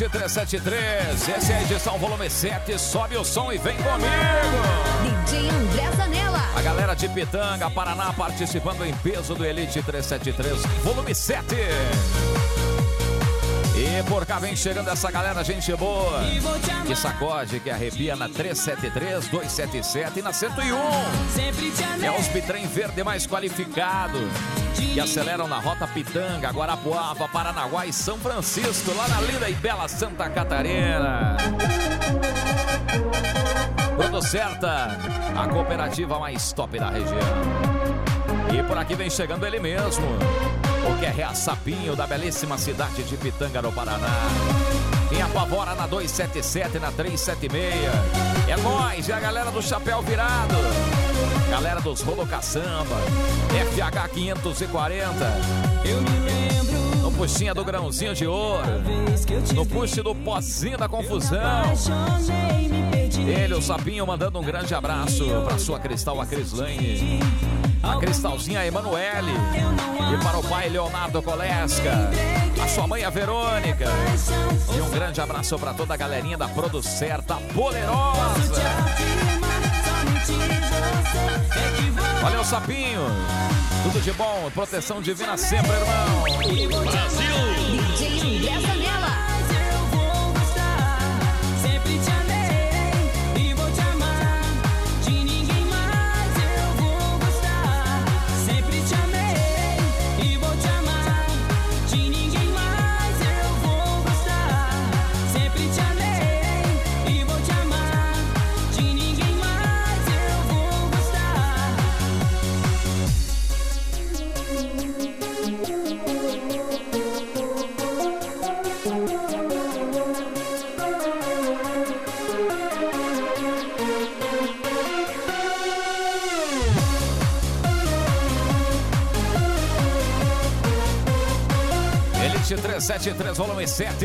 Elite 373. Essa é a edição volume 7. Sobe o som e vem comigo. DJ André Zanella. A galera de Pitanga, Paraná, participando em peso do Elite 373, volume 7. E por cá vem chegando essa galera, gente boa, que sacode, que arrepia na 373, 277 e na 101. É os bitrem verde mais qualificado, que aceleram na rota Pitanga, Guarapuava, Paranaguá e São Francisco, lá na linda e bela Santa Catarina. Tudo certa, a cooperativa mais top da região. E por aqui vem chegando ele mesmo, o que é Sapinho, da belíssima cidade de Pitanga, no Paraná. Quem apavora na 277, na 376. É nós, é a galera do Chapéu Virado, galera dos Rolo Caçamba, FH 540. Eu me lembro no puxinha do grãozinho de ouro, no puxe do pozinho da confusão. Ele, o Sapinho, mandando um grande abraço pra sua Cristal, a Crislane, a Cristalzinha, a Emanuele, e para o pai Leonardo Colesca, a sua mãe, a Verônica, e um grande abraço para toda a galerinha da Producerta Poderosa. Valeu, Sapinho, tudo de bom, proteção divina sempre, irmão. Brasil! DJ André Zanella. Elite 373, volume 7.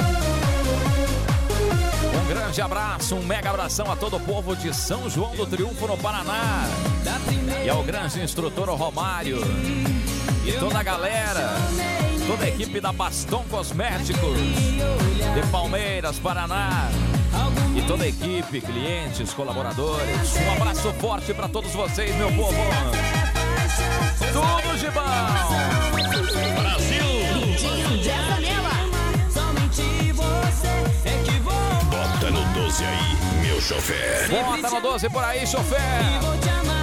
Um grande abraço, um mega abração a todo o povo de São João do Triunfo, no Paraná. E ao grande instrutor Romário. E toda a galera, toda a equipe da Baston Cosméticos, de Palmeiras, Paraná. E toda a equipe, clientes, colaboradores. Um abraço forte para todos vocês, meu povo. Tudo de bom. Brasil! DJ André Zanella. Somente você é que vou. Bota no 12 aí, meu chofer. Bota no 12 por aí, chofer. Vou te amar.